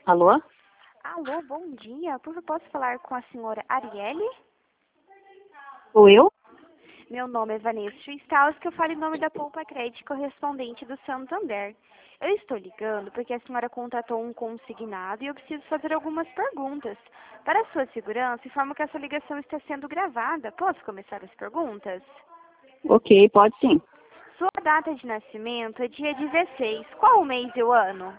Alô? Alô, bom dia. Por favor, posso falar com a senhora Arielle? Sou eu? Meu nome é Vanessa Staus, que eu falo em nome da Poupa Crédito correspondente do Santander. Eu estou ligando porque a senhora contratou um consignado e eu preciso fazer algumas perguntas. Para a sua segurança, informo que essa ligação está sendo gravada. Posso começar as perguntas? Ok, pode sim. Sua data de nascimento é dia 16. Qual o mês e o ano?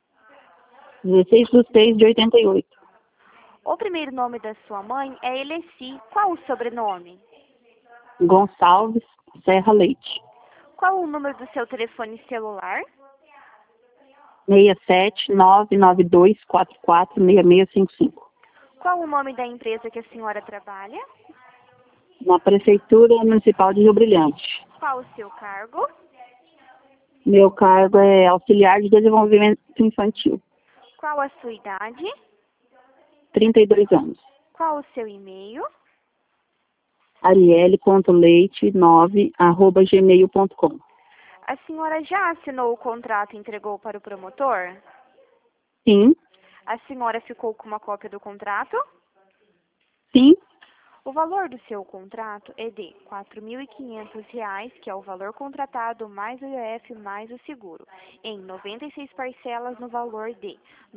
16/6/88. O primeiro nome da sua mãe é Eleci. Qual o sobrenome? Gonçalves Serra Leite. Qual o número do seu telefone celular? 67-99244-6655. Qual o nome da empresa que a senhora trabalha? Na Prefeitura Municipal de Rio Brilhante. Qual o seu cargo? Meu cargo é auxiliar de desenvolvimento infantil. Qual a sua idade? 32 anos. Qual o seu e-mail? arielle.leite9@gmail.com. A senhora já assinou o contrato e entregou para o promotor? Sim, A senhora ficou com uma cópia do contrato? sim, O valor do seu contrato é de R$ 4.500, que é o valor contratado mais o IOF mais o seguro, em 96 parcelas no valor de R$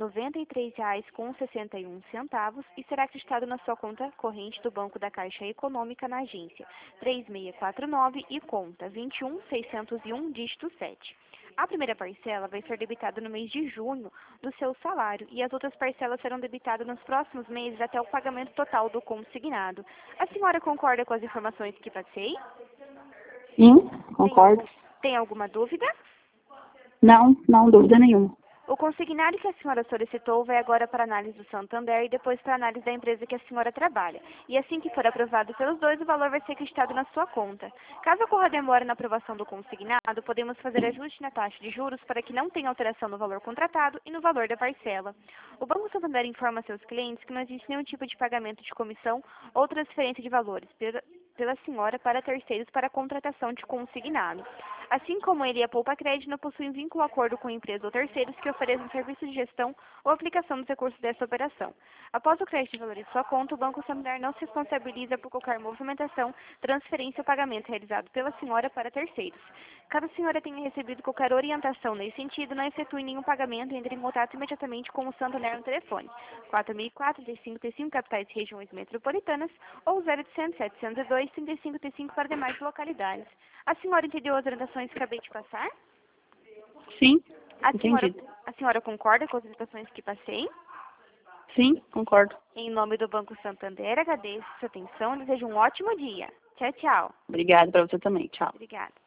93,61 e será acreditado na sua conta corrente do Banco da Caixa Econômica na agência 3649 e conta 21601, dígito 7. A primeira parcela vai ser debitada no mês de junho do seu salário e as outras parcelas serão debitadas nos próximos meses até o pagamento total do consignado. A senhora concorda com as informações que passei? sim, Tem, concordo. tem alguma dúvida? Não, dúvida nenhuma. O consignado que a senhora solicitou vai agora para análise do Santander e depois para análise da empresa que a senhora trabalha. E assim que for aprovado pelos dois, o valor vai ser acreditado na sua conta. Caso ocorra demora na aprovação do consignado, podemos fazer ajuste na taxa de juros para que não tenha alteração no valor contratado e no valor da parcela. O Banco Santander informa a seus clientes que não existe nenhum tipo de pagamento de comissão ou transferência de valores pela senhora para terceiros para a contratação de consignado. Assim como ele e a Poupa Crédito não possuem vínculo ou acordo com empresas ou terceiros que ofereçam serviços de gestão ou aplicação dos recursos dessa operação. Após o crédito de valor em sua conta, o Banco Santander não se responsabiliza por qualquer movimentação, transferência ou pagamento realizado pela senhora para terceiros. Caso a senhora tenha recebido qualquer orientação nesse sentido, não efetue nenhum pagamento e entre em contato imediatamente com o Santander no telefone 4004-3535, capitais e regiões metropolitanas, ou 0800-702-3535 para demais localidades. A senhora entendeu as orientações que acabei de passar? Sim, A senhora, entendido. a senhora concorda com as orientações que passei? Sim, concordo. Em nome do Banco Santander, agradeço sua atenção e desejo um ótimo dia. Tchau, tchau. Obrigada para você também. Tchau. Obrigada.